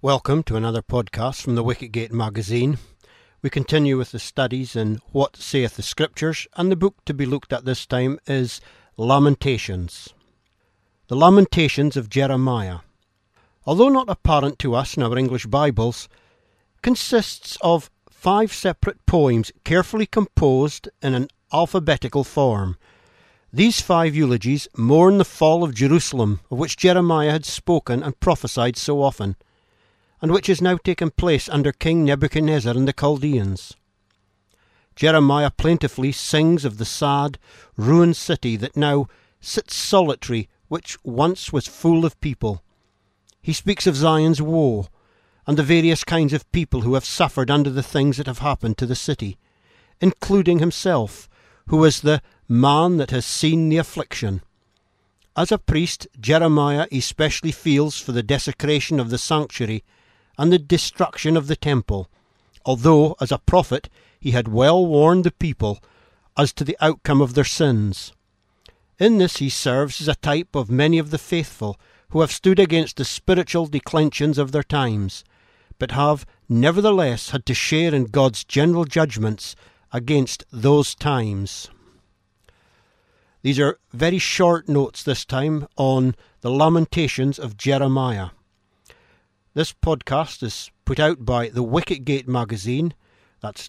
Welcome to another podcast from the Wicketgate magazine. We continue with the studies in What Saith the Scriptures, and the book to be looked at this time is Lamentations. The Lamentations of Jeremiah, although not apparent to us in our English Bibles, consists of 5 separate poems carefully composed in an alphabetical form. These 5 eulogies mourn the fall of Jerusalem, of which Jeremiah had spoken and prophesied so often, and which has now taken place under King Nebuchadnezzar and the Chaldeans. Jeremiah plaintively sings of the sad, ruined city that now sits solitary, which once was full of people. He speaks of Zion's woe, and the various kinds of people who have suffered under the things that have happened to the city, including himself, who is the man that has seen the affliction. As a priest, Jeremiah especially feels for the desecration of the sanctuary and the destruction of the temple, although, as a prophet, he had well warned the people as to the outcome of their sins. In this he serves as a type of many of the faithful who have stood against the spiritual declensions of their times, but have nevertheless had to share in God's general judgments against those times. These are very short notes this time on the Lamentations of Jeremiah. This podcast is put out by the Wicketgate magazine. That's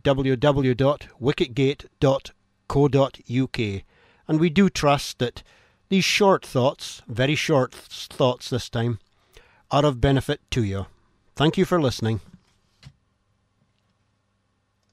www.wicketgate.co.uk. And we do trust that these short thoughts, very short thoughts this time, are of benefit to you. Thank you for listening.